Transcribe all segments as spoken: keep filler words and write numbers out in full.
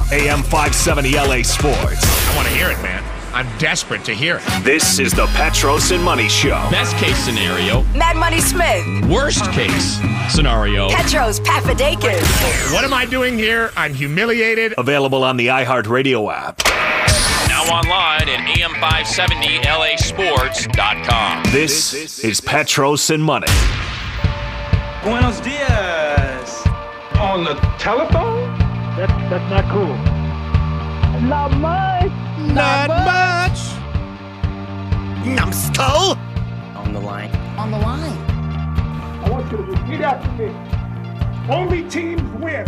A M five seventy L A Sports. I want to hear it, man. I'm desperate to hear it. This is the Petros and Money Show. Best case scenario. Mad Money Smith. Worst case scenario. Petros Papadakis. What am I doing here? I'm humiliated. Available on the iHeartRadio app. Now online at A M five seventy L A sports dot com. This is Petros and Money. Buenos dias. On the telephone? That's, that's not cool. Not much. Not, Not much. Numbskull. On the line. On the line. I want you to repeat after me. Only teams win.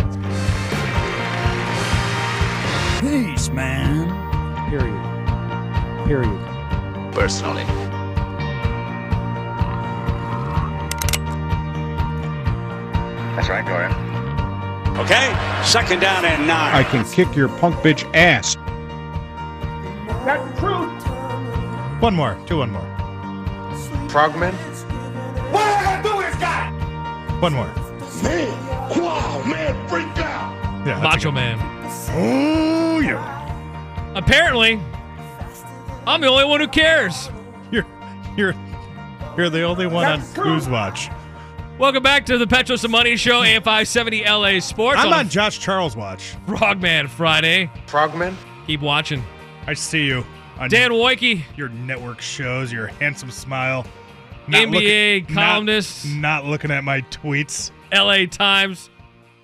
Peace, man. Period. Period. Personally. That's right, Gordon. Okay, second down and nine. I can kick your punk bitch ass. That's the truth. One more. Two, one more. Frogman? What I gotta do is got One more. Man, wow, man, freak out. Yeah, Macho Man. Oh, yeah. Apparently, I'm the only one who cares. You're, you're, you're the only one That's on true. Who's Watch. Welcome back to the Petros and Money Show, A M five seventy L A Sports. I'm on on Josh Charles Watch. Frogman Friday. Frogman? Keep watching. I see you on Dan Woike, your network shows, your handsome smile. N B A looking, columnist. Not, not looking at my tweets. L A Times.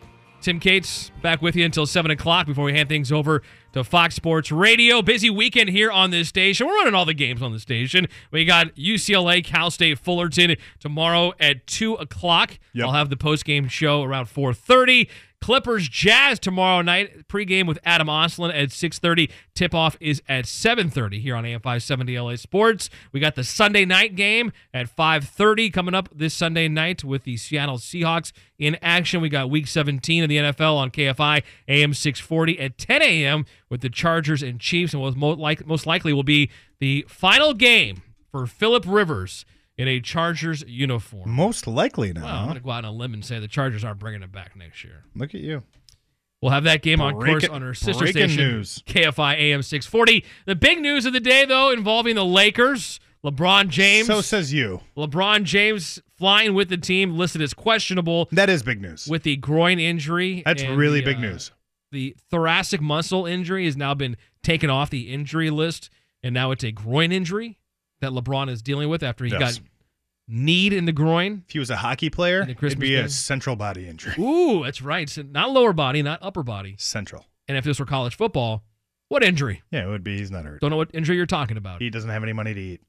Tim Cates back with you until seven o'clock before we hand things over to Fox Sports Radio. Busy weekend here on this station. We're running all the games on the station. We got U C L A, Cal State, Fullerton tomorrow at two o'clock. Yep. I'll have the postgame show around four thirty. Clippers Jazz tomorrow night. Pregame with Adam Oslin at six thirty. Tip-off is at seven thirty here on A M five seventy L A Sports. We got the Sunday night game at five thirty coming up this Sunday night with the Seattle Seahawks in action. We got Week seventeen of the N F L on K F I, A M six forty at ten a.m. with the Chargers and Chiefs, and what most, like, most likely will be the final game for Phillip Rivers in a Chargers uniform. Most likely now. Well, I'm going to go out on a limb and say the Chargers aren't bringing it back next year. Look at you. We'll have that game, on Breaking- course, on our sister breaking station, news. K F I A M six forty. The big news of the day, though, involving the Lakers. LeBron James. So says you. LeBron James flying with the team, listed as questionable. That is big news. With the groin injury. That's and really the, big uh, news. The thoracic muscle injury has now been taken off the injury list, and now it's a groin injury that LeBron is dealing with after he Yes. got kneed in the groin. If he was a hockey player, In the it'd Christmas be game. a central body injury. Ooh, that's right. So not lower body, not upper body. Central. And if this were college football, what injury? Yeah, it would be. He's not hurt. Don't know what injury you're talking about. He doesn't have any money to eat.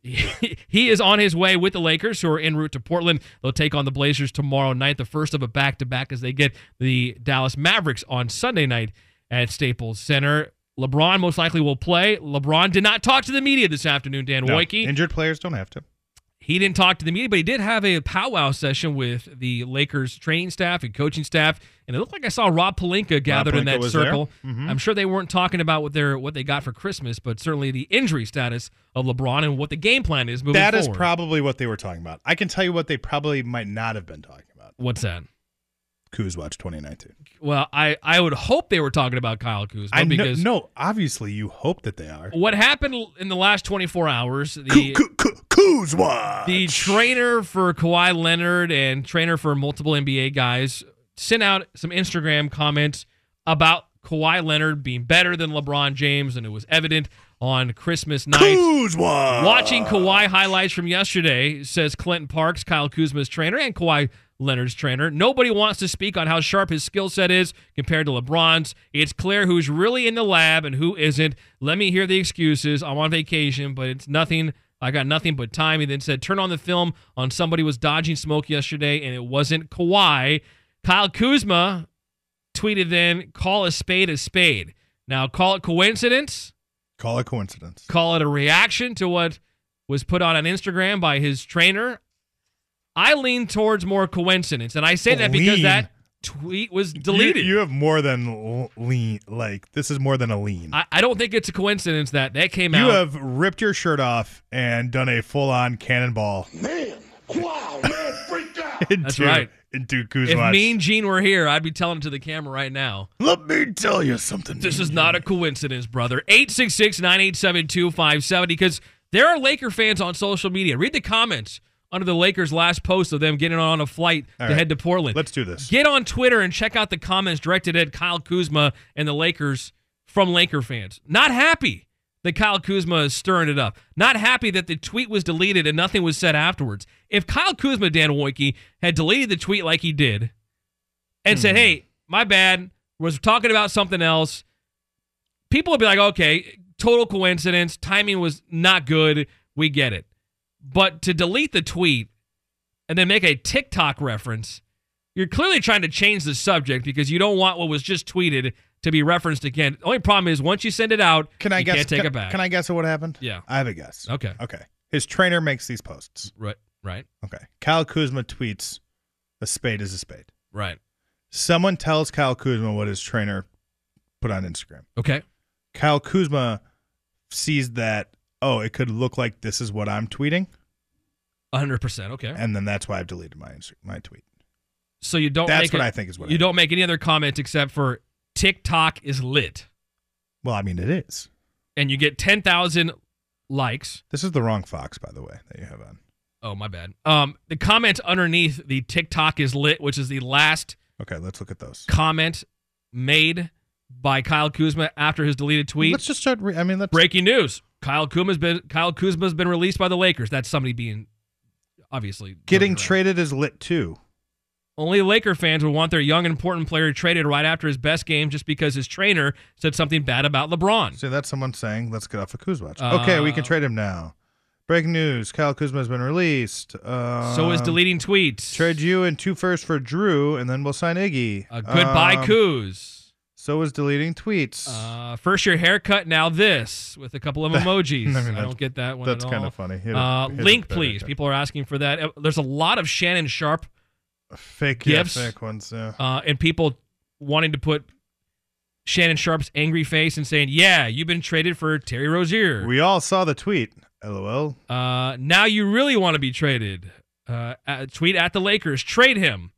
He is on his way with the Lakers, who are en route to Portland. They'll take on the Blazers tomorrow night, the first of a back-to-back as they get the Dallas Mavericks on Sunday night at Staples Center. LeBron most likely will play. LeBron did not talk to the media this afternoon, Dan No, Woike. injured players don't have to. He didn't talk to the media, but he did have a powwow session with the Lakers training staff and coaching staff, and it looked like I saw Rob Pelinka gathered in Pelinka that was circle. Mm-hmm. I'm sure they weren't talking about what their what they got for Christmas, but certainly the injury status of LeBron and what the game plan is moving That forward. is probably what they were talking about. I can tell you what they probably might not have been talking about. What's that? Kuz Watch twenty nineteen. Well, I, I would hope they were talking about Kyle Kuzma I know, because no, obviously you hope that they are. what happened in the last twenty-four hours, the Kuz Watch. the trainer for Kawhi Leonard and trainer for multiple N B A guys sent out some Instagram comments about Kawhi Leonard being better than LeBron James, and it was evident on Christmas night. Kuzma. Watching Kawhi highlights from yesterday, says Clinton Parks, Kyle Kuzma's trainer, and Kawhi Leonard's trainer. Nobody wants to speak on how sharp his skill set is compared to LeBron's. It's clear who's really in the lab and who isn't. Let me hear the excuses. I'm on vacation, but it's nothing. I got nothing but time. He then said, turn on the film on somebody was dodging smoke yesterday, and it wasn't Kawhi. Kyle Kuzma tweeted then, call a spade a spade. Now, call it coincidence. Call it coincidence. Call it a reaction to what was put on on Instagram by his trainer. I lean towards more coincidence, and I say that because Lean. that tweet was deleted. You, you have more than l- lean. Like, this is more than a lean. I, I don't think it's a coincidence that that came you out. You have ripped your shirt off and done a full-on cannonball. Man, wow, man, freak out. That's right. Into Kuz If Watch. Mean Gene were here, I'd be telling it to the camera right now. Let me tell you something. This is not a coincidence, brother. eight six six, nine eight seven, two five seven zero because there are Laker fans on social media. Read the comments under the Lakers' last post of them getting on a flight All to right. head to Portland. Let's do this. Get on Twitter and check out the comments directed at Kyle Kuzma and the Lakers from Laker fans. Not happy that Kyle Kuzma is stirring it up. Not happy that the tweet was deleted and nothing was said afterwards. If Kyle Kuzma, Dan Wojcicki, had deleted the tweet like he did and said, hey, my bad, was talking about something else, people would be like, okay, total coincidence, timing was not good, we get it. But to delete the tweet and then make a TikTok reference, you're clearly trying to change the subject because you don't want what was just tweeted to be referenced again. The only problem is once you send it out, Can I you guess? can't take can, it back. Can I guess at what happened? Yeah. I have a guess. Okay. Okay. His trainer makes these posts. Right. Right. Okay. Kyle Kuzma tweets, "A spade is a spade." Right. Someone tells Kyle Kuzma what his trainer put on Instagram. Okay. Kyle Kuzma sees that, oh, it could look like this is what I'm tweeting. one hundred percent. Okay. And then that's why I've deleted my Insta- my tweet. So you don't That's make what it, I think is what you I don't make any other comments except for TikTok is lit. Well, I mean, it is. And you get ten thousand likes. This is the wrong Fox, by the way, that you have on. Oh, my bad. Um, the comment underneath the TikTok is lit, which is the last Okay, let's look at those. comment made by Kyle Kuzma after his deleted tweet. Let's just start. Re- I mean, let's. Breaking news: Kyle Kuzma's been Kyle Kuzma's been released by the Lakers. That's somebody being obviously Getting joking around. traded is lit too. Only Laker fans would want their young and important player traded right after his best game just because his trainer said something bad about LeBron. So that's someone saying, "Let's get off of Kuzma." Okay, we can Uh, trade him now. Breaking news: Kyle Kuzma has been released. Uh, So is deleting tweets. Trade you and two first for Drew, and then we'll sign Iggy. Uh, goodbye, Um, Kuz. So is deleting tweets. Uh, first your haircut, now this, with a couple of emojis. I I, mean, that's- don't get that one that's at kinda all. funny. Hit a- uh, hit a link, better please. cut. People are asking for that. Uh, There's a lot of Shannon Sharp fake gifs. Yeah, fake ones. Yeah. uh, and people wanting to put Shannon Sharp's angry face and saying, yeah, you've been traded for Terry Rozier. We all saw the tweet. LOL. Uh, now you really want to be traded. Uh, at, tweet at the Lakers. Trade him.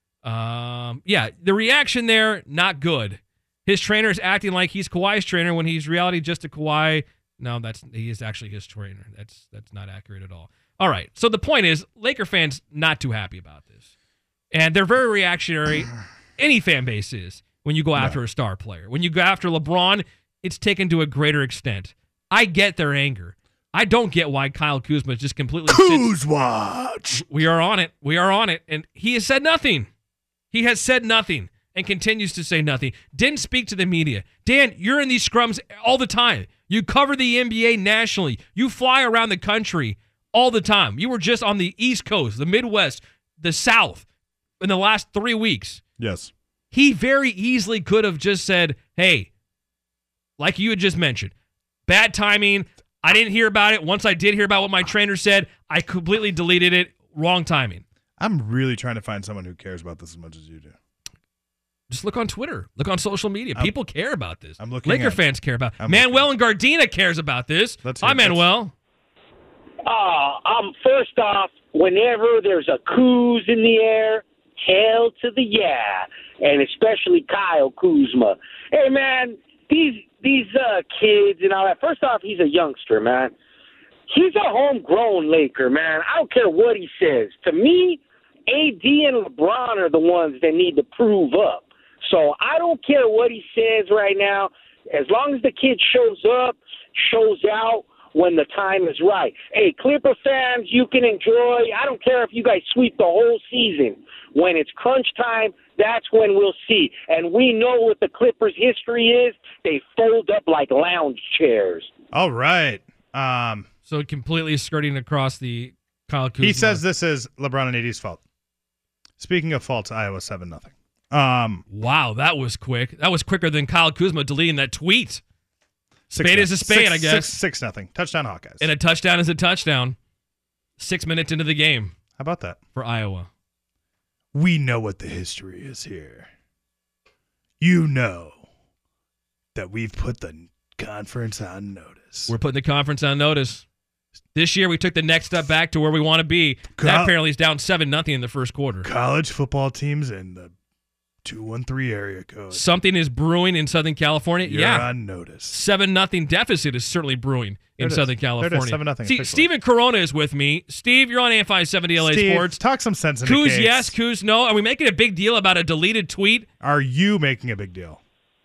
Um, yeah, the reaction there, not good. His trainer is acting like he's Kawhi's trainer when he's reality just a Kawhi. No, that's he is actually his trainer. That's that's not accurate at all. All right. So the point is, Laker fans not too happy about this, and they're very reactionary. Any fan base is when you go after a star player. When you go after LeBron, it's taken to a greater extent. I get their anger. I don't get why Kyle Kuzma just completely Kuz Watch. We are on it. We are on it. And he has said nothing. He has said nothing and continues to say nothing. Didn't speak to the media. Dan, you're in these scrums all the time. You cover the N B A nationally. You fly around the country all the time. You were just on the East Coast, the Midwest, the South in the last three weeks. Yes. He very easily could have just said, hey, like you had just mentioned, bad timing. I didn't hear about it. Once I did hear about what my trainer said, I completely deleted it. Wrong timing. I'm really trying to find someone who cares about this as much as you do. Just look on Twitter. Look on social media. I'm- People care about this. I'm looking Laker at- fans care about it. I'm Manuel and Gardena cares about this. Let's Hi, hear- let's- Manuel. Uh, um, first off, whenever there's a Kuz in the air, hell to the yeah, and especially Kyle Kuzma. Hey, man, these these uh, kids and all that. First off, he's a youngster, man. He's a homegrown Laker, man. I don't care what he says. To me, A D and LeBron are the ones that need to prove up. So I don't care what he says right now. As long as the kid shows up, shows out when the time is right. Hey, Clipper fans, you can enjoy. I don't care if you guys sweep the whole season. When it's crunch time, that's when we'll see. And we know what the Clippers' history is. They fold up like lounge chairs. All right. Um, So completely skirting across the Kyle Kuzma. he says this is LeBron and A D's fault. Speaking of faults, Iowa seven nothing. Um, Wow, that was quick. That was quicker than Kyle Kuzma deleting that tweet. six Spade is a nothing. spade, Six- I guess. Six, six nothing. Touchdown Hawkeyes. And a touchdown is a touchdown. Six minutes into the game How about that? for Iowa. We know what the history is here. You know that we've put the conference on notice. We're putting the conference on notice. This year, we took the next step back to where we want to be. Co- that apparently is down seven nothing in the first quarter. College football teams in the two one three area code. Something is brewing in Southern California. You're yeah. on notice. seven nothing deficit is certainly brewing in Southern California. There it is, seven nothing. See, Steven Corona is with me. Steve, you're on A M five seventy L A Steve, Sports. talk some sense into Coos Case. yes, Coos no. Are we making a big deal about a deleted tweet? Are you making a big deal?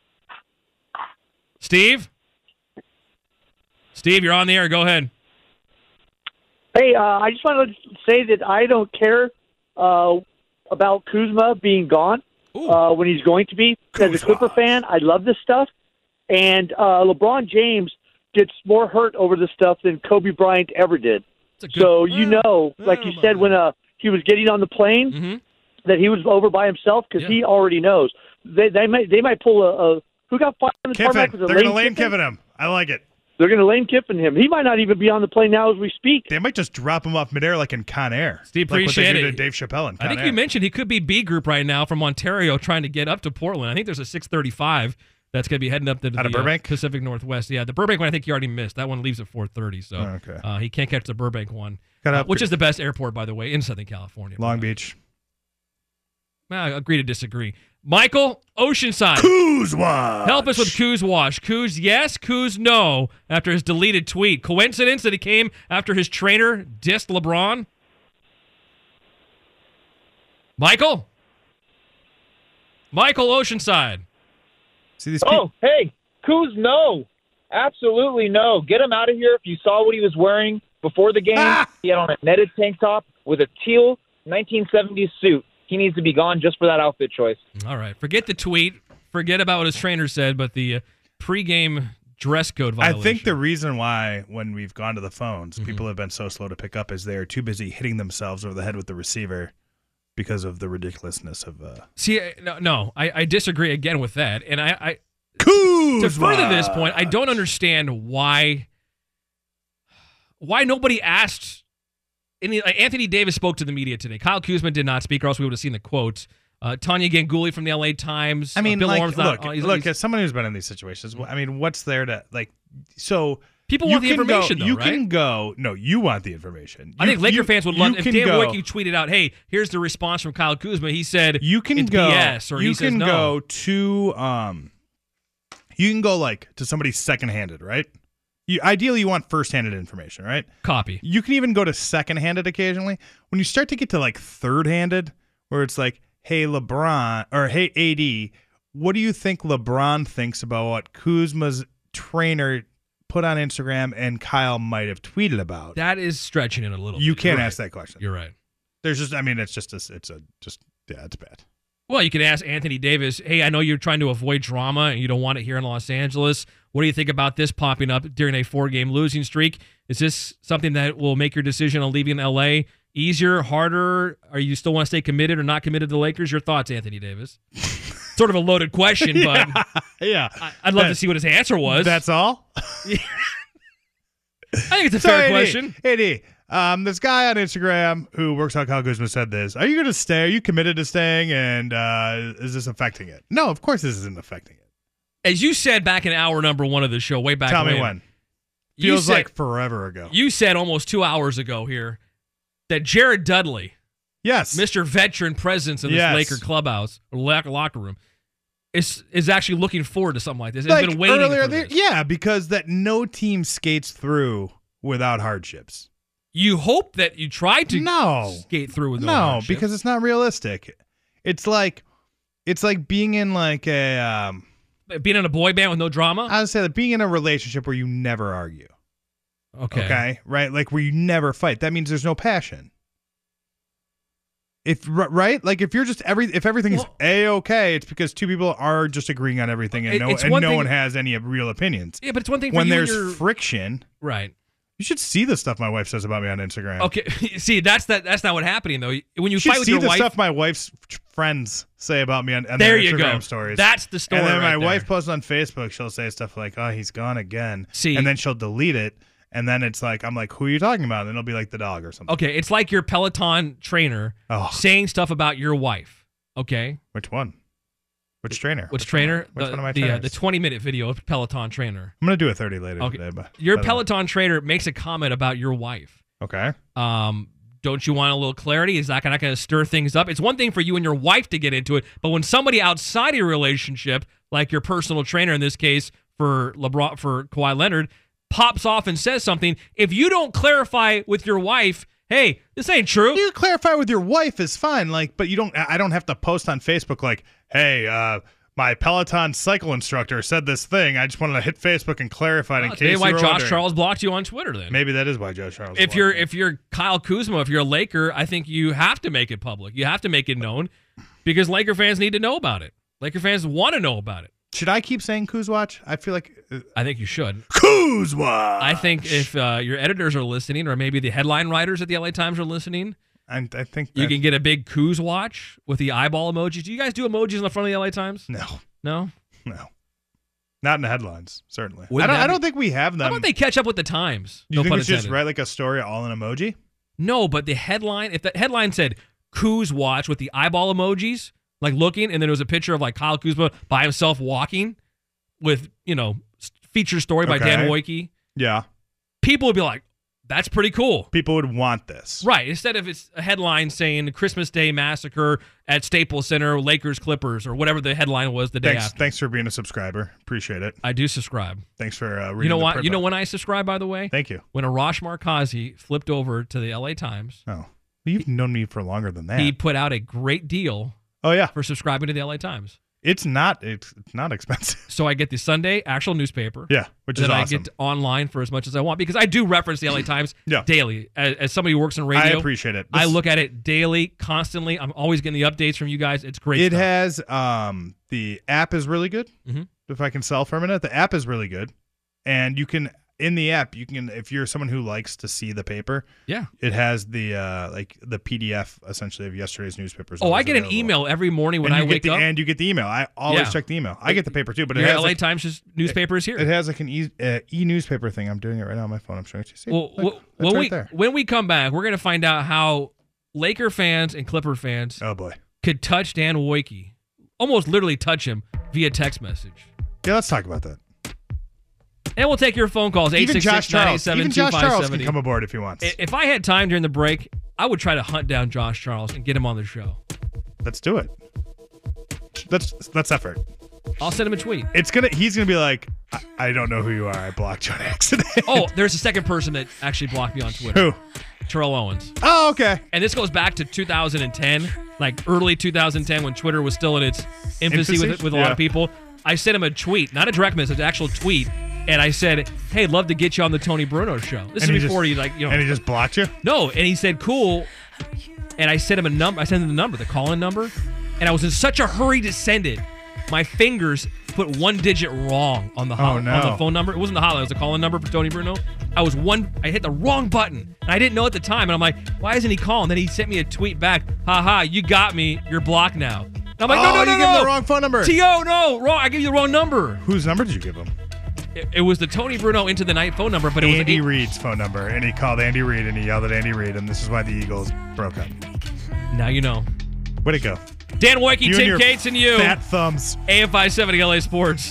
Steve? Steve, you're on the air. Go ahead. Hey, uh, I just wanted to say that I don't care uh, about Kuzma being gone uh, when he's going to be. As a Clipper fan, I love this stuff. And uh, LeBron James gets more hurt over this stuff than Kobe Bryant ever did. Good, so, you know, like you said, when uh, he was getting on the plane, mm-hmm. that he was over by himself because yeah. he already knows. They they might they might pull a, a who got fired in the Kiffin. tarmac? Was it They're going to Lane Lane Kiffin? Kiffin him. I like it. They're going to Lane Kiffin him. He might not even be on the plane now as we speak. They might just drop him off midair like in Con Air. Steve, like appreciate what they do it. to Dave Chappelle in Con I think Air. you mentioned he could be B group right now from Ontario trying to get up to Portland. I think there's a six thirty-five that's going to be heading up to the Out of Burbank? uh, Pacific Northwest. Yeah, the Burbank one I think he already missed. That one leaves at four thirty, so Oh, okay. uh, he can't catch the Burbank one, Gotta uh, upgrade. which is the best airport, by the way, in Southern California. Long Beach. I agree to disagree. Michael, Oceanside. Coos Wash. Help us with Coos Wash. Coos yes, Coos no, after his deleted tweet. Coincidence that he came after his trainer dissed LeBron? Michael? Michael, Oceanside. See these oh, hey, Coos, no. Absolutely no. Get him out of here. If you saw what he was wearing before the game, ah! he had on a netted tank top with a teal nineteen seventies suit. He needs to be gone just for that outfit choice. All right. Forget the tweet. Forget about what his trainer said, but the uh, pregame dress code violation. I think the reason why, when we've gone to the phones, mm-hmm. people have been so slow to pick up is they are too busy hitting themselves over the head with the receiver because of the ridiculousness of. Uh... See, no, no I, I disagree again with that, and I, I Coos to further this point, I don't understand why why nobody asked. Any, like Anthony Davis spoke to the media today. Kyle Kuzma did not speak, or else we would have seen the quotes. Uh, Tanya Ganguli from the L A Times. I mean, uh, Bill like, Orm's look, not, uh, he's, look. he's, As someone who's been in these situations, I mean, what's there to like? So people want the information, go, though, you right? can go. No, you want the information. You, I think Laker you, fans would love. If Dan go, Wicke tweeted out, "Hey, here's the response from Kyle Kuzma," he said, "You can it's go. B S," or you he can says no. go to um, you can go like to somebody second-handed, right? You, ideally, you want first-handed information, right? Copy. You can even go to second-handed occasionally. When you start to get to like third-handed, where it's like, hey, LeBron, or hey, A D, what do you think LeBron thinks about what Kuzma's trainer put on Instagram and Kyle might have tweeted about? That is stretching it a little You bit. can't You're ask right. that question. You're right. There's just, I mean, it's just, a, it's a, just, yeah, it's bad. Well, you can ask Anthony Davis, hey, I know you're trying to avoid drama and you don't want it here in Los Angeles. What do you think about this popping up during a four-game losing streak? Is this something that will make your decision on leaving L A easier, harder? Are you still want to stay committed or not committed to the Lakers? Your thoughts, Anthony Davis? Sort of a loaded question, yeah, but yeah. I, I'd love that, to see what his answer was. That's all? I think it's a so fair A D, question. A D, um, this guy on Instagram who works on Kyle Kuzma said this. Are you going to stay? Are you committed to staying? And uh, is this affecting it? No, of course this isn't affecting it. As you said back in hour number one of the show, way back Tell when. me when. You Feels said, like forever ago. You said almost two hours ago here that Jared Dudley, yes, Mister Veteran Presence in this yes. Laker clubhouse or locker room, is is actually looking forward to something like this. Has like been waiting earlier for there, this. Yeah, because that no team skates through without hardships. You hope that you try to no. skate through with no, no hardship. because it's not realistic. It's like it's like being in like a um, being in a boy band with no drama. I would say that being in a relationship where you never argue. Okay. Okay. Right. Like where you never fight. That means there's no passion. If right, like if you're just every if everything's well, a okay, it's because two people are just agreeing on everything and no and one no thing, one has any real opinions. Yeah, but it's one thing for when you there's and your, friction. Right. You should see the stuff my wife says about me on Instagram. Okay, see that's that. That's not what's happening though. When you, you should fight with see your the wife, stuff my wife's friends say about me on, on there their you Instagram go. stories. That's the story. And then right my there. wife posts on Facebook. She'll say stuff like, "Oh, he's gone again." See, and then she'll delete it. And then it's like, I'm like, who are you talking about? And then it'll be like the dog or something. Okay, it's like your Peloton trainer oh. saying stuff about your wife. Okay, which one? Which trainer? Which, trainer? Which the, one of my the, uh, trainers? the twenty minute video of Peloton trainer. I'm gonna do a thirty later Okay. today, but Your but, uh, Peloton trainer makes a comment about your wife. Okay. Um, don't you want a little clarity? Is that not going to stir things up? It's one thing for you and your wife to get into it, but when somebody outside of your relationship, like your personal trainer in this case for LeBron, for Kawhi Leonard, pops off and says something, if you don't clarify with your wife, hey, this ain't true. You clarify with your wife is fine, like, but you don't. I don't have to post on Facebook like, hey, uh, my Peloton cycle instructor said this thing. I just wanted to hit Facebook and clarify it in Well, case maybe you why were Josh wondering. Charles blocked you on Twitter then. Maybe that is why Josh Charles. If blocked you're me. if you're Kyle Kuzma, if you're a Laker, I think you have to make it public. You have to make it known because Laker fans need to know about it. Laker fans want to know about it. Should I keep saying Kuzwatch? I feel like uh, I think you should. Kuzwatch. I think if uh, your editors are listening, or maybe the headline writers at the L A Times are listening, I, I think you that- can get a big Kuz watch with the eyeball emojis. Do you guys do emojis on the front of the L A Times? No, No? no, not in the headlines. Certainly, I Wouldn't don't. that I don't be- think we have them. How about they catch up with the Times? You no think pun we should just intended. write like a story all in emoji? No, but the headline, if the headline said Kuz watch with the eyeball emojis, like looking, and then there was a picture of like Kyle Kuzma by himself walking with, you know, s- feature story by Dan Okay. Wojcicki, Yeah, people would be like, that's pretty cool. people would want this. Right. Instead of it's a headline saying Christmas Day Massacre at Staples Center, Lakers Clippers, or whatever the headline was the day Thanks, after. thanks for being a subscriber. Appreciate it. I do subscribe. Thanks for uh, reading. You know the why? print You know book. when I subscribe, by the way? Thank you. When Arash Markazi flipped over to the L A Times, Oh, you've known me for longer than that. he put out a great deal oh yeah, for subscribing to the L A Times. it's not. It's, it's not expensive. So I get the Sunday actual newspaper. Yeah, which is that awesome. I get online for as much as I want because I do reference the L A Times Yeah. daily. As, as somebody who works in radio, I appreciate it. I This- look at it daily, constantly. I'm always getting the updates from you guys. It's great. It stuff. has um the app is really good. Mhm. If I can sell for a minute, the app is really good, and you can in the app you can if you're someone who likes to see the paper. Yeah. It has the uh like the P D F essentially of yesterday's newspapers. Oh, I always get an available. email every morning when and I you wake get the, up. and you get the email. I always Yeah. check the email. I get the paper too, but it Your has L A like, Times just newspaper is here. it has like an e uh, e newspaper thing. I'm doing it right now on my phone. I'm showing it to you. See? Well, Look, well, that's when right we there. when we come back, we're gonna find out how Laker fans and Clipper fans Oh boy. could touch Dan Wojcicki, almost literally touch him via text message. Yeah, let's talk about that. And we'll take your phone calls. eight Even six Josh six, nine eight Charles. seven, Even two Josh five Charles seven can zero. come aboard if he wants. If I had time during the break, I would try to hunt down Josh Charles and get him on the show. Let's do it. Let's let's effort. I'll send him a tweet. It's gonna. He's gonna be like, I, I don't know who you are. I blocked you on accident. Oh, there's a second person that actually blocked me on Twitter. Who? Terrell Owens. Oh, okay. And this goes back to two thousand ten, like early two thousand ten when Twitter was still in its infancy, Infancy? with with a lot Yeah. of people. I sent him a tweet, not a direct message, an actual tweet, and I said, "Hey, love to get you on the Tony Bruno show." This And he is before just- he like you know. And he just blocked you. No, and he said, "Cool," and I sent him a number. I sent him the number, the call-in number, and I was in such a hurry to send it, my fingers put one digit wrong on the hot, Oh, no. on the phone number. It wasn't the hotline; it was the call-in number for Tony Bruno. I was one. I hit the wrong button, and I didn't know at the time. And I'm like, "Why isn't he calling?" Then he sent me a tweet back, "Ha ha, you got me. You're blocked now." And I'm like, oh, "No, no, no, you no, gave him no. the wrong phone number. T O, no, wrong. I gave you the wrong number." Whose number did you give him? It, it was the Tony Bruno Into the Night phone number, but it was Andy eight- Reid's phone number, and he called Andy Reid, and he yelled at Andy Reid, and this is why the Eagles broke up. Now you know. Way to go. Dan Wojcicki, You and Tim your Cates, and you. Fat thumbs. A M five seventy L A Sports.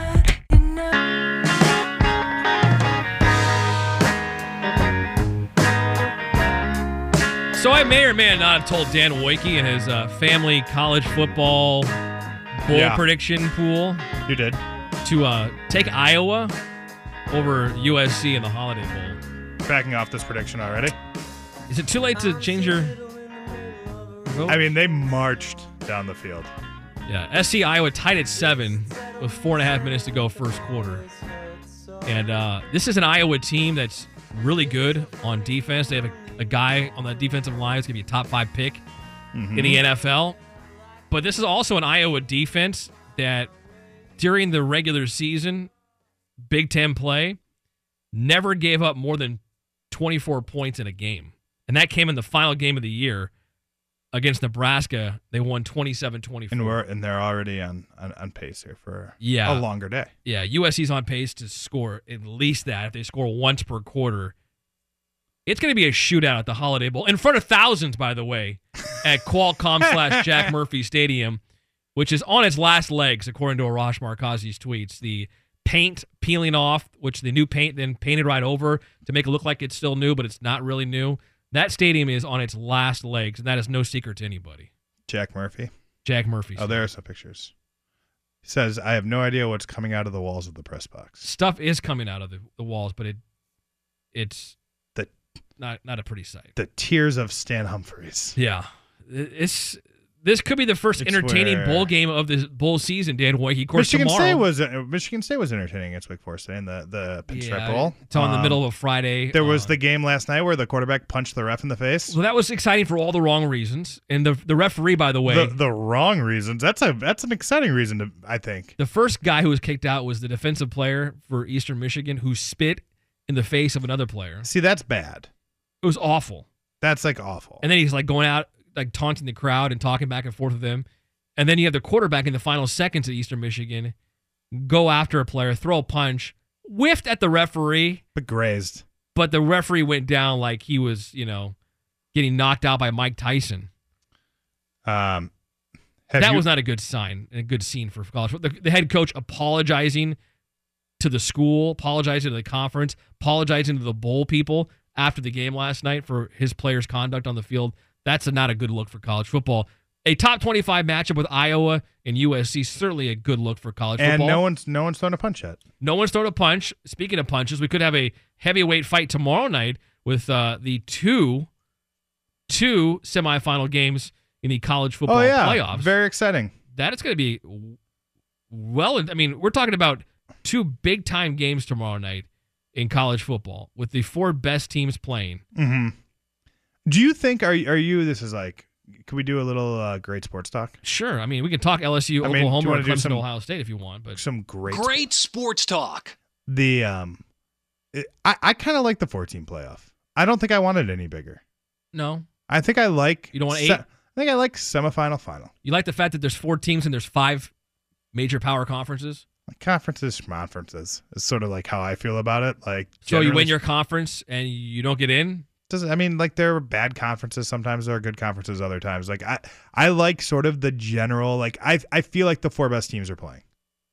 So I may or may not have told Dan Wojcicki in his uh, family college football bowl Yeah. prediction pool You did. to uh, take Iowa over U S C in the Holiday Bowl. Backing off this prediction already. Is it too late to change your vote? I mean, they marched down the field. Yeah, S C Iowa tied at seven with four and a half minutes to go first quarter. And uh, this is an Iowa team that's really good on defense. They have a, a guy on the defensive line who's going to be a top five pick Mm-hmm. in the N F L. But this is also an Iowa defense that during the regular season, Big Ten play, never gave up more than twenty-four points in a game. And that came in the final game of the year against Nebraska. They won twenty-seven twenty-four. And we're and they're already on, on, on pace here for Yeah. a longer day. Yeah, U S C's on pace to score at least that. If they score once per quarter, it's going to be a shootout at the Holiday Bowl in front of thousands, by the way, at Qualcomm slash Jack Murphy Stadium. which is on its last legs, according to Arash Markazi's tweets. The paint peeling off, which the new paint then painted right over to make it look like it's still new, but it's not really new. That stadium is on its last legs, and that is no secret to anybody. Jack Murphy. Jack Murphy. Oh, there are some pictures. He says, I have no idea what's coming out of the walls of the press box. Stuff is coming out of the, the walls, but it it's the, not not a pretty sight. The tears of Stan Humphries. Yeah. It's This could be the first It's entertaining where- bowl game of the bowl season, Dan Hoyke. Of course, Michigan tomorrow, State was uh, Michigan State was entertaining against Wake Forest today in the the Pinstripe Yeah, Bowl. it's on the Um, middle of Friday. There was uh, the game last night where the quarterback punched the ref in the face. So that was exciting for all the wrong reasons. And the the referee, by the way, The, the wrong reasons. That's a that's an exciting reason to I think. the first guy who was kicked out was the defensive player for Eastern Michigan who spit in the face of another player. See, that's bad. It was awful. That's like awful. And then he's like going out, like taunting the crowd and talking back and forth with them. And then you have the quarterback in the final seconds at Eastern Michigan go after a player, throw a punch, whiffed at the referee, but grazed. But the referee went down like he was, you know, getting knocked out by Mike Tyson. Um, have that you- was not a good sign, a good scene for college. The, the head coach apologizing to the school, apologizing to the conference, apologizing to the bowl people after the game last night for his players' conduct on the field. That's a, not a good look for college football. A top twenty-five matchup with Iowa and U S C, certainly a good look for college and football. no one's no one's thrown a punch yet. No one's thrown a punch. Speaking of punches, we could have a heavyweight fight tomorrow night with uh, the two two semifinal games in the college football oh yeah, playoffs. very exciting. That is going to be well. I mean, we're talking about two big time games tomorrow night in college football with the four best teams playing. Mm-hmm. Do you think are are you? This is like. Can we do a little uh, great sports talk? Sure. I mean, we can talk L S U, I mean, do you Oklahoma, or wanna do Clemson, some- Ohio State if you want. But Some great Great sports talk. the um, it, I I kind of like the four-team playoff. I don't think I want it any bigger. no, I think I like You don't want se- eight? I think I like semifinal, final. you like the fact that there's four teams and there's five major power conferences. Conferences, conferences is sort of like how I feel about it. Like So you generally- win your conference and you don't get in. Does I mean like there are bad conferences sometimes, there are good conferences other times. Like I I like sort of the general like I I feel like the four best teams are playing.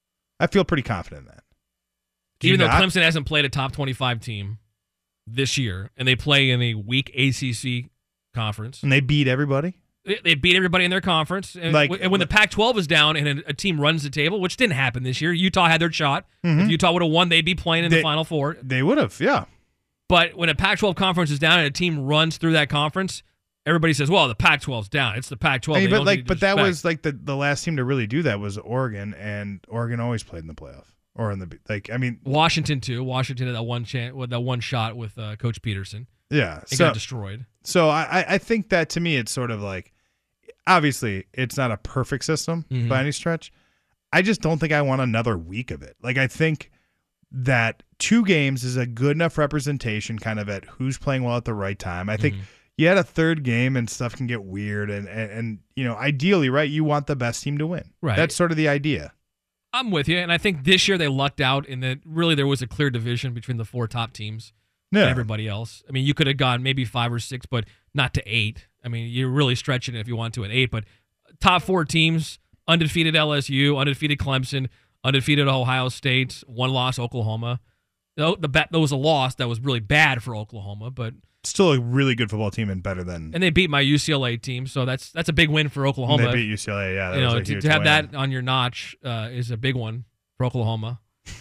I feel pretty confident in that. Do you Even though not? Clemson hasn't played a top twenty-five team this year, and they play in a weak A C C conference. And they beat everybody. They- They beat everybody in their conference. And, Like- w- and when the Pac twelve is down and a, a team runs the table, which didn't happen this year, Utah had their shot. Mhm. If Utah would have won, they'd be playing in They- the Final Four. They would have, yeah. But when a Pac twelve conference is down and a team runs through that conference, everybody says, well, the Pac twelve's down. It's the Pac twelve. I mean, They but don't like, need but that disrespect." was like the, the last team to really do that was Oregon, and Oregon always played in the playoff or in the like. I mean, Washington, too. Washington had that one, chance, with that one shot with uh, Coach Peterson. yeah. It So got destroyed. so I I think that to me it's sort of like, obviously it's not a perfect system Mhm. by any stretch. I just don't think I want another week of it. Like I think that two games is a good enough representation, kind of at who's playing well at the right time. I think. Mhm. You had a third game and stuff can get weird, and, and and you know, ideally, right? You want the best team to win. Right. That's sort of the idea. I'm with you, and I think this year they lucked out in that really there was a clear division between the four top teams Yeah. and everybody else. I mean, you could have gone maybe five or six, but not to eight. I mean, you're really stretching it if you want to at eight, but top four teams, undefeated L S U, undefeated Clemson, undefeated Ohio State, one loss Oklahoma. The, the, that was a loss that was really bad for Oklahoma, but Still a really good football team and better than. and they beat my U C L A team, so that's that's a big win for Oklahoma. They beat U C L A, yeah. That you was know, a to, huge to have win. that on your notch uh, is a big one for Oklahoma.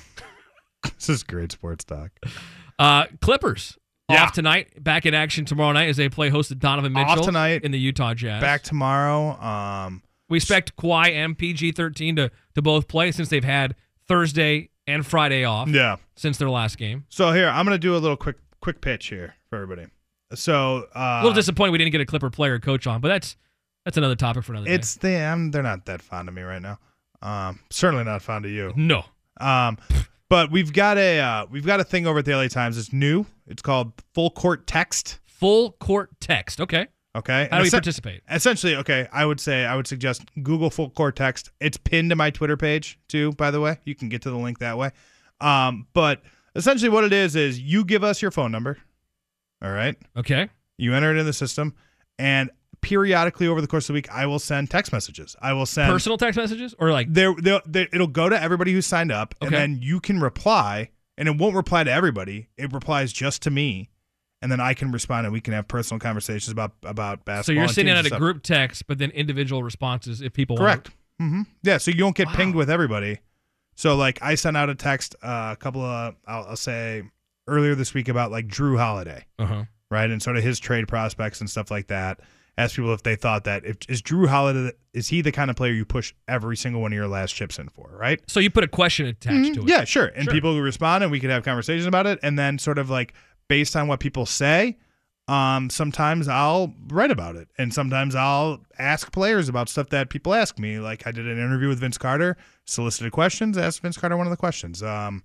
This is great sports talk. Uh, Clippers Yeah. off tonight, back in action tomorrow night as they play host to Donovan Mitchell Off tonight. in the Utah Jazz. Back tomorrow. Um, we expect Kawhi and P G thirteen to to both play since they've had Thursday and Friday off. Yeah. Since their last game. So here, I'm gonna do a little quick quick pitch here for everybody. So uh, a little disappointed we didn't get a Clipper player or coach on, but that's that's another topic for another it's the I'm, they're not that fond of me right now. Um, certainly not fond of you. day. No. Um, but we've got a uh, we've got a thing over at the L A Times. It's new. It's called Full Court Text. Full court text. Okay. Okay. How do we essen- participate? Essentially, okay, I would say I would suggest Google Full Court Text. It's pinned to my Twitter page too, by the way. You can get to the link that way. Um, but essentially what it is is you give us your phone number. All right. Okay. You enter it in the system, and periodically over the course of the week, I will send text messages. I will send personal text messages or like they're, they're, they're, it'll go to everybody who signed up, and Okay. then you can reply, and it won't reply to everybody. It replies just to me, and then I can respond, and we can have personal conversations about about so basketball. you're and sending teams out and a stuff. group text, but then individual responses if people Correct. want. Mm-hmm. Yeah, so you don't get Wow. pinged with everybody. So, like, I sent out a text uh, a couple of, I'll, I'll say, earlier this week about, like, Drew Holiday, Uh-huh. right, and sort of his trade prospects and stuff like that. Asked people if they thought that, if is Drew Holiday, is he the kind of player you push every single one of your last chips in for, right? So you put a question attached Mhm. to it. Yeah, sure. And Sure. people will respond, and we could have conversations about it. And then sort of like based on what people say, um, sometimes I'll write about it, and sometimes I'll ask players about stuff that people ask me. Like I did an interview with Vince Carter, solicited questions, asked Vince Carter one of the questions. Um,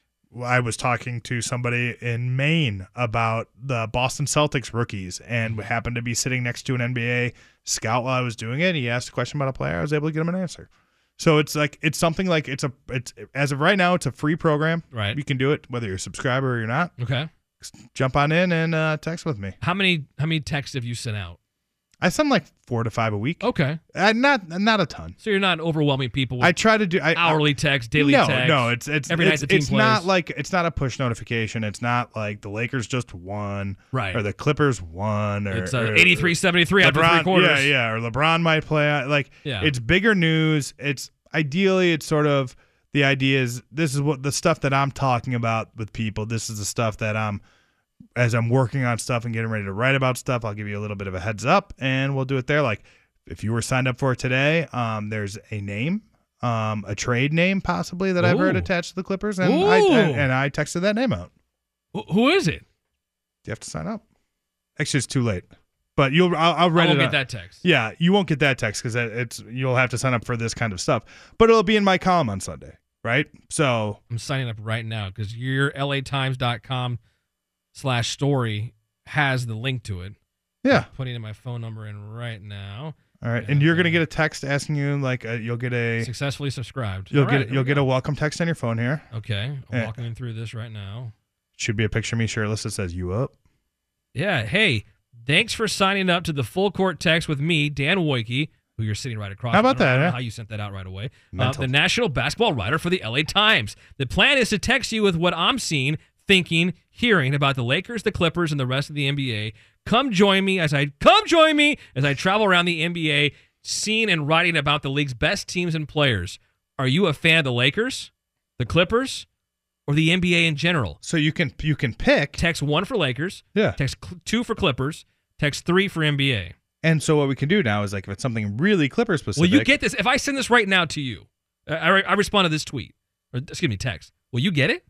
I was talking to somebody in Maine about the Boston Celtics rookies, and happened to be sitting next to an N B A scout while I was doing it. He asked a question about a player. I was able to get him an answer. So it's like it's something like it's a it's as of right now it's a free program. Right. You can do it whether you're a subscriber or you're not. Okay. Jump on in and uh, text with me. How many how many texts have you sent out? I send like four to five a week. Okay. Uh, not not a ton. So you're not overwhelming people with I try to do I, hourly text, daily no, text. No, it's it's every night it's, the team it's plays. not like it's not a push notification. It's not like the Lakers just won, Right. Or the Clippers won, or It's uh, or- eighty-three seventy-three after three LeBron, quarters. yeah, yeah, or LeBron might play. Like, Yeah. it's bigger news. It's ideally, it's sort of the idea is this is what the stuff that I'm talking about with people. This is the stuff that I'm as I'm working on stuff and getting ready to write about stuff. I'll give you a little bit of a heads up, and we'll do it there. Like, if you were signed up for it today, um, there's a name, um, a trade name possibly that I've heard Ooh. attached to the Clippers, and I Ooh. and, and I texted that name out. Wh- Who is it? You have to sign up. Actually, it's too late. But you'll I'll, I'll write I won't it get out. that text. Yeah, you won't get that text because it's you'll have to sign up for this kind of stuff. But it'll be in my column on Sunday, right? So I'm signing up right now because your L A Times dot com slash story has the link to it. yeah, I'm putting in my phone number in right now. all right. And you're gonna get a text asking you like uh you'll get a Successfully subscribed. you'll All get right, you'll there we get a go. welcome text on your phone here. Okay, I'm Yeah. walking in through this right now. Should be a picture of me shirtless that says "You up." Yeah. Hey, thanks for signing up to the full court text with me, Dan Woike, who you're sitting right across. How about I don't that, know yeah? How you sent that out right away? Uh, Mental. the national basketball writer for the L A Times. The plan is to text you with what I'm seeing, thinking, hearing about the Lakers, the Clippers, and the rest of the N B A. Come join me as I come join me as I travel around the N B A, seeing and writing about the league's best teams and players. Are you a fan of the Lakers, the Clippers, or the N B A in general? So you can you can pick. Text one for Lakers. Yeah. Text cl- two for Clippers. Text three for N B A. And so what we can do now is like if it's something really Clipper specific. Will you get this? If I send this right now to you, I, I, I respond to this tweet, or excuse me, text. Will you get it?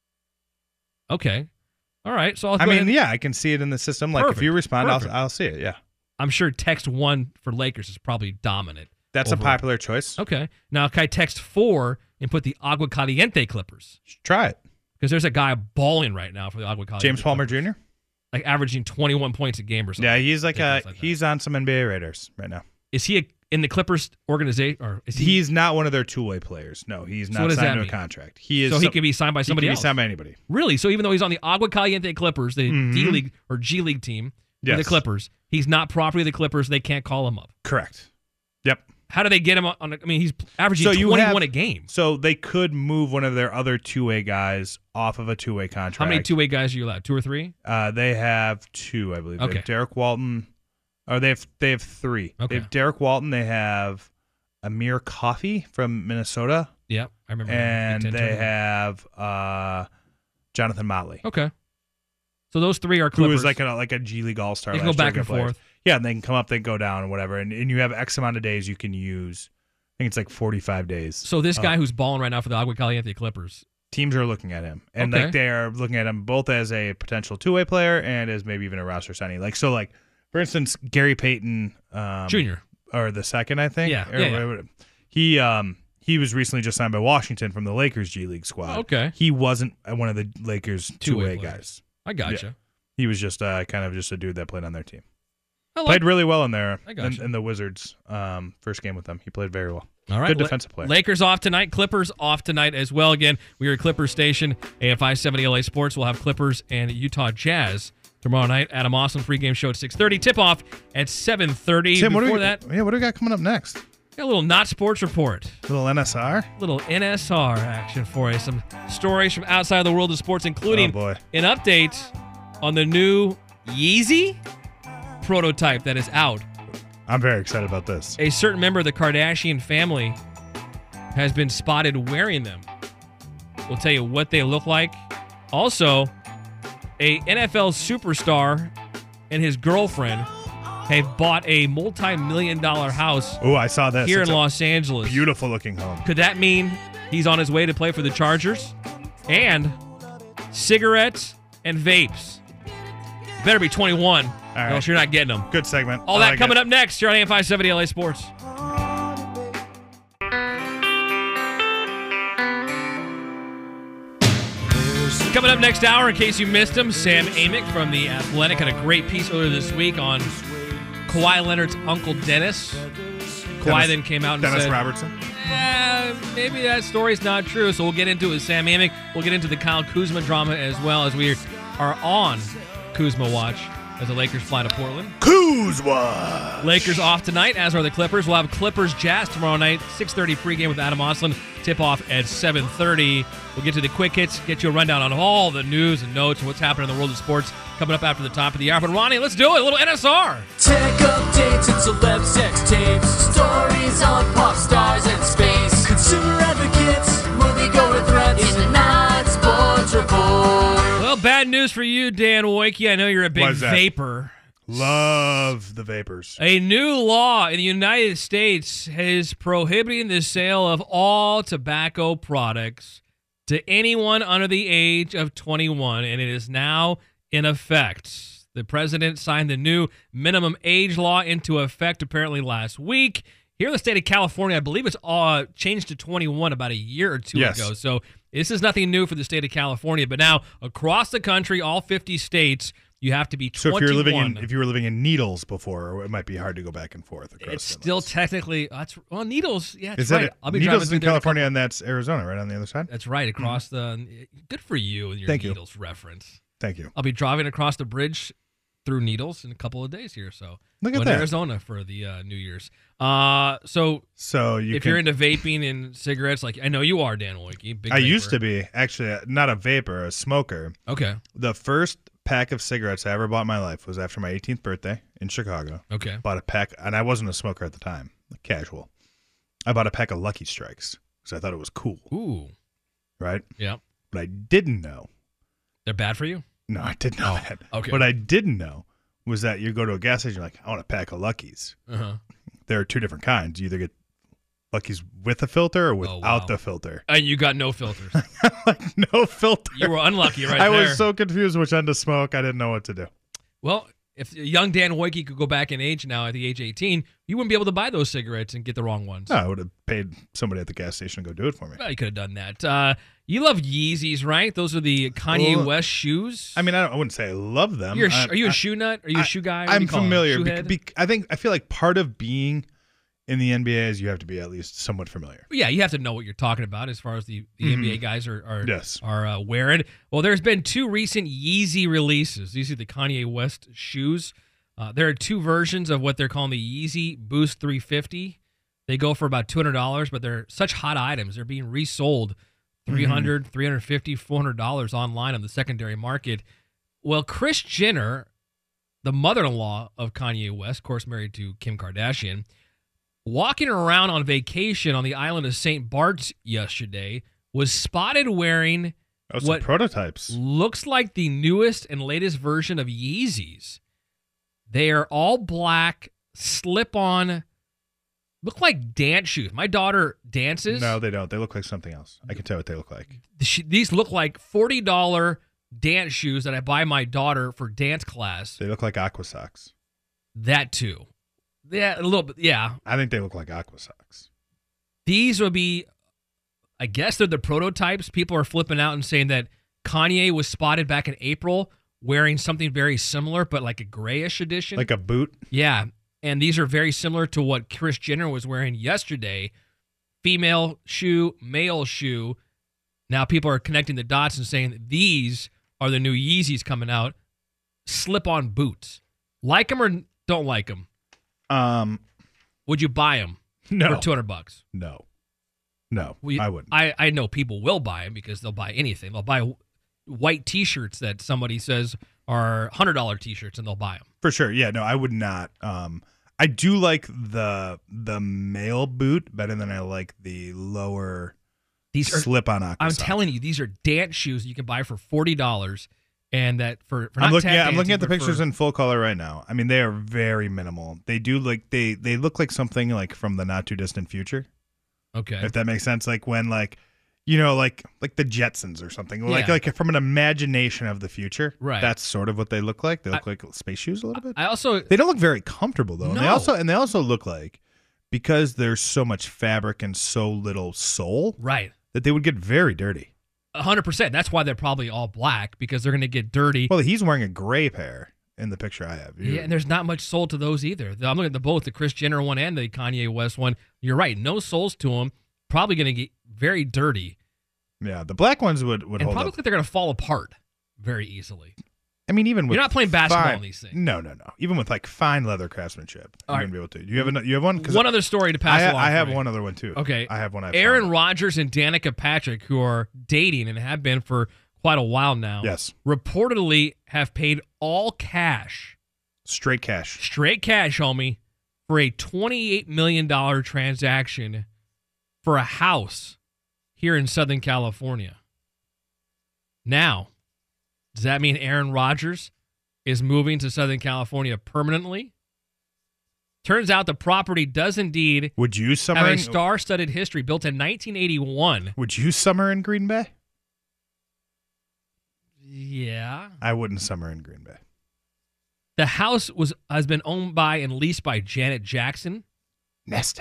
Okay. All right. So I'll I go mean, ahead and- yeah, I can see it in the system. Like if Perfect. you respond, I'll, Perfect. I'll see it. Yeah, I'm sure text one for Lakers is probably dominant. that's over- a popular choice. Okay. Now, can I text four and put the Agua Caliente Clippers? Try it. Because there's a guy balling right now for the Agua Caliente. James Palmer Clippers. Junior Like averaging twenty-one points a game or something. Yeah, he's like a Ridiculous like that. he's on some N B A radars right now. Is he a, in the Clippers organization, or is he? He's not one of their two-way players. No, he's So not what does that signed to a mean? contract. He is so he some- can be signed by somebody he can else. be signed by anybody. Really? So even though he's on the Agua Caliente Clippers, the Mhm. D League or G League team, for the Yes. Clippers, he's not property of the Clippers. They can't call him up. Correct. Yep. How do they get him on? on I mean, he's averaging So you twenty-one have- a game. So they could move one of their other two-way guys off of a two-way contract. How many two-way guys are you allowed? Two or three? Uh, they have two, I believe. They Okay. have Derek Walton. Or they have they have three. Okay. They have Derek Walton. They have Amir Coffey from Minnesota, Yeah, I remember. and Big Ten they tournament. have uh, Jonathan Motley, Okay. So those three are who Clippers. is like a like a G League All Star. They can go back and forth. Yeah, and they can come up, they can go down, and whatever. And, and you have X amount of days you can use. I think it's like forty-five days. So this Uh, guy who's balling right now for the Agua Caliente Clippers. teams are looking at him, and Okay. like they are looking at him both as a potential two-way player and as maybe even a roster signing. Like so, like for instance, Gary Payton um, Junior or the second, I think. Yeah, Or yeah, yeah. whatever. He um he was recently just signed by Washington from the Lakers G League squad. Okay. He wasn't one of the Lakers Two-way two-way players. guys. I gotcha. Yeah. He was just uh, kind of just a dude that played on their team. I like- Played really well in there I in, gotcha. in the Wizards um, first game with them. He played very well. All right. Good La- defensive player. Lakers off tonight. Clippers off tonight as well. Again, we are at Clippers Station. A F I seventy L A Sports will have Clippers and Utah Jazz tomorrow night. Adam Austin pregame show at six thirty. Tip-off at seven thirty. Tim, Before what do we, that, yeah, what do we got coming up next? got a little Not Sports Report. Little N S R? Little N S R action for you. Some stories from outside the world of sports, including Oh, boy. an update on the new Yeezy prototype that is out. I'm very excited about this. A certain member of the Kardashian family has been spotted wearing them. We'll tell you what they look like. Also, a N F L superstar and his girlfriend have bought a multi-million dollar house Oh, I saw this. here It's in a Los Angeles. Beautiful looking home. Could that mean he's on his way to play for the Chargers? And cigarettes and vapes. Better be twenty-one, right. or else you're not getting them. Good segment. All I that like coming it. up next here on A M five seventy L A Sports. Coming up next hour, in case you missed him, Sam Amick from The Athletic had a great piece earlier this week on Kawhi Leonard's uncle Dennis. Kawhi Dennis- then came out and Dennis said, Robertson. Eh, maybe that story's not true. So we'll get into it with Sam Amick. We'll get into the Kyle Kuzma drama as well as we are on Kuzma watch as the Lakers fly to Portland. Kuzma! Lakers off tonight, as are the Clippers. We'll have Clippers Jazz tomorrow night, six thirty pregame with Adam Oslin. Tip-off at seven thirty. We'll get to the quick hits, get you a rundown on all the news and notes and what's happening in the world of sports coming up after the top of the hour. But Ronnie, let's do it. A little N S R. Tech updates and celeb sex tapes. Stories on pop stars and space. Consumer advocates, moviegoer threats. In the Not Sports Report. Well, bad news for you, Dan Wojcicki. I know you're a big Why's that? vapor. Love the vapors. A new law in the United States is prohibiting the sale of all tobacco products to anyone under the age of twenty-one, and it is now in effect. The president signed the new minimum age law into effect apparently last week. Here in the state of California, I believe it's uh, changed to twenty-one about a year or two Yes. ago. So this is nothing new for the state of California, but now across the country, all fifty states, you have to be So twenty-one. if you're living in if you were living in Needles before, it might be hard to go back and forth across. It's them. still technically that's well Needles. Yeah, that's Is that right. it? I'll be Needles driving is through in there in a California, and that's Arizona, right on the other side. That's right, across the. Good for you and your Thank you. Needles reference. Thank you. I'll be driving across the bridge through Needles in a couple of days here. So Look at going to that. Arizona for the uh, New Year's. Uh, so So you if can, you're into vaping and cigarettes, like I know you are, Dan Wojcicki, big I vapor. used to be actually not a vapor, a smoker. Okay. The first pack of cigarettes I ever bought in my life was after my eighteenth birthday in Chicago. Okay. Bought a pack, and I wasn't a smoker at the time, casual. I bought a pack of Lucky Strikes because I thought it was cool. Ooh. Right? Yeah. What I didn't know. They're bad for you? No, I didn't know Oh, that. okay. What I didn't know was that you go to a gas station, you're like, I want a pack of Luckies. Uh-huh. There are two different kinds. You either get Luckies with a filter or without wow. the filter. And you got no filters. Like, no filter. You were unlucky right I there. was so confused which end to smoke. I didn't know what to do. Well, if young Dan Wojcicki could go back in age now at the age eighteen, you wouldn't be able to buy those cigarettes and get the wrong ones. No, I would have paid somebody at the gas station to go do it for me. Well, you could have done that. Uh, you love Yeezys, right? Those are the Kanye Well, West shoes. I mean, I, don't, I wouldn't say I love them. You're a sh- I- are you a I- shoe nut? Are you a I- shoe guy? What do I'm you call 'em? familiar. Shoe bec- head? bec- I think I feel like part of being in the N B A is you have to be at least somewhat familiar. Yeah, you have to know what you're talking about as far as the, the N B A Mhm. guys are are, Yes. are uh, wearing. Well, there's been two recent Yeezy releases. These are the Kanye West shoes. Uh, there are two versions of what they're calling the Yeezy Boost three fifty. They go for about two hundred dollars, but they're such hot items. They're being resold three hundred dollars, three hundred fifty dollars, four hundred dollars online on the secondary market. Well, Kris Jenner, the mother-in-law of Kanye West, of course married to Kim Kardashian, walking around on vacation on the island of Saint Bart's yesterday, was spotted wearing Oh, some what prototypes. looks like the newest and latest version of Yeezys. They are all black, slip-on, look like dance shoes. My daughter dances. No, they don't. They look like something else. I can tell what they look like. She- These look like forty dollars dance shoes that I buy my daughter for dance class. They look like Aqua Socks. That too. Yeah, a little bit. Yeah. I think they look like Aqua Socks. These would be, I guess they're the prototypes. People are flipping out and saying that Kanye was spotted back in April wearing something very similar, but like a grayish edition. Like a boot? Yeah. And these are very similar to what Kris Jenner was wearing yesterday. Female shoe, male shoe. Now people are connecting the dots and saying that these are the new Yeezys coming out. slip-on boots. Like them or don't like them? Um, Would you buy them no. for two hundred bucks? No. No, We, I wouldn't. I, I know people will buy them because they'll buy anything. They'll buy white T-shirts that somebody says are one hundred dollars T-shirts, and they'll buy them. For sure. Yeah, no, I would not. Um, I do like the the male boot better than I like the lower These are slip-on Aqua I'm sock. telling you, these are dance shoes you can buy for forty dollars, and that for, for I'm not looking tap at I'm looking dancing, at the but pictures for- in full color right now. I mean, they are very minimal. They do like they they look like something like from the not too distant future. Okay. If that makes sense, like when like you know like like the Jetsons or something, like Yeah. like from an imagination of the future. Right. That's sort of what they look like. They look like space shoes a little bit. I also They don't look very comfortable though. And they No. also and they also look like because there's so much fabric and so little sole, right. that they would get very dirty. one hundred percent. That's why they're probably all black, because they're going to get dirty. Well, he's wearing a gray pair in the picture I have. Yeah, and there's not much soul to those either. I'm looking at the both, the Kris Jenner one and the Kanye West one. You're right. No souls to them. Probably going to get very dirty. Yeah, the black ones would, would And hold probably up. they're going to fall apart very easily. I mean, even with You're not playing basketball fine, in these things. No, no, no. Even with like fine leather craftsmanship, All you're right. gonna be able to. Do you have an, you have one? 'Cause One other story to pass I, along I for have you. one other one too. Okay. I have one. I've Aaron found. Rodgers and Danica Patrick, who are dating and have been for quite a while now, Yes. reportedly have paid all cash, Straight cash. straight cash, homie, for a twenty-eight million dollars transaction for a house here in Southern California. Now, does that mean Aaron Rodgers is moving to Southern California permanently? Turns out the property does indeed Would you summer? have a in, star-studded history built in nineteen eighty-one. Would you summer in Green Bay? Yeah. I wouldn't summer in Green Bay. The house was has been owned by and leased by Janet Jackson, Nasty.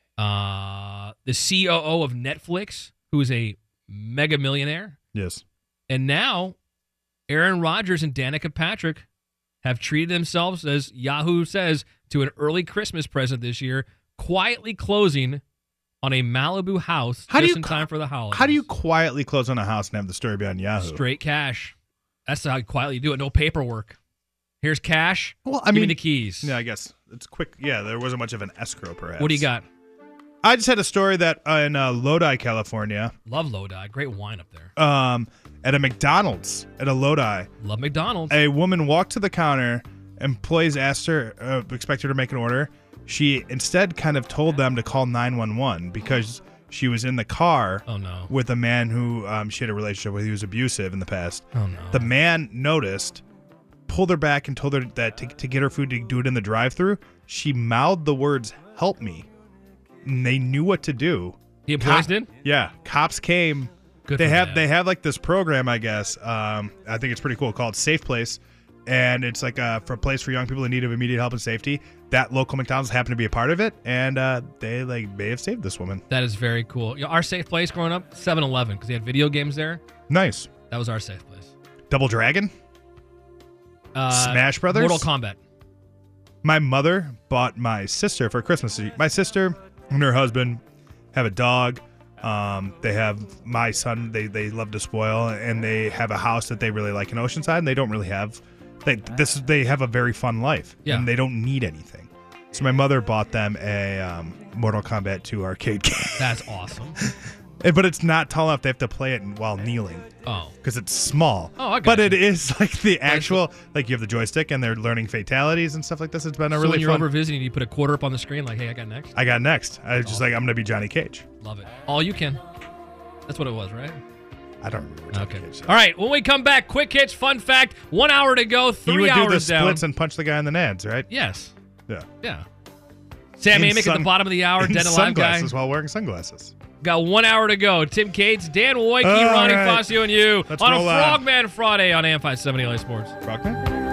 uh, the C O O of Netflix, who is a mega millionaire. Yes. And now Aaron Rodgers and Danica Patrick have treated themselves, as Yahoo says, to an early Christmas present this year, quietly closing on a Malibu house How do just you in qu- time for the holidays. How do you quietly close on a house and have the story be on Yahoo? Straight cash. That's how you quietly do it. No paperwork. Here's cash. Well, I Give mean, me the keys. Yeah, I guess it's quick. Yeah, there wasn't much of an escrow, perhaps. What do you got? I just had a story that uh, in uh, Lodi, California, Love Lodi. Great wine up there. um, at a McDonald's at a Lodi, Love McDonald's. a woman walked to the counter. Employees asked her, uh, expect her to make an order. She instead kind of told them to call nine one one because she was in the car Oh, no. with a man who um, she had a relationship with. He was abusive in the past. Oh, no. The man noticed, pulled her back, and told her that to, to get her food to do it in the drive-thru. She mouthed the words, "Help me." And they knew what to do. The employees Cop- did? Yeah, cops came. Good they for have them. they have like this program, I guess. Um, I think it's pretty cool called Safe Place, and it's like a for a place for young people in need of immediate help and safety. That local McDonald's happened to be a part of it, and uh, they like may have saved this woman. That is very cool. You know, our safe place growing up, seven eleven, because they had video games there. Nice. That was our safe place. Double Dragon, Uh, Smash Brothers? Mortal Kombat. My mother bought my sister for Christmas. My sister and her husband have a dog. Um, they have my son. They they love to spoil, and they have a house that they really like in Oceanside. And they don't really have. They this they have a very fun life, Yeah. and they don't need anything. So my mother bought them a um, Mortal Kombat two arcade game. That's awesome. Eh, but it's not tall enough. They have to play it while kneeling. Oh. Because it's small. Oh, I got But you. it is like the actual, like you have the joystick and they're learning fatalities and stuff like this. It's been a So really when you're fun. over visiting, you put a quarter up on the screen, like, hey, I got next. I got next. I was just like, I'm going to be Johnny Cage. Love it. All you can. That's what it was, right? I don't remember what Johnny Okay. Cage said. All right. When we come back, quick hits, fun fact. One hour to go. He Three would do the hours down. splits and punch the guy in the nads, right? Yes. Yeah. Yeah. Sam In Amick at sun- the bottom of the hour. in Dead Alive guy. sunglasses while wearing sunglasses. Got one hour to go. Tim Cates, Dan Wojcicki, All Ronnie right. Fazio, and you Let's on a roll on. Frogman Friday on A M five seventy L A Sports. Frogman?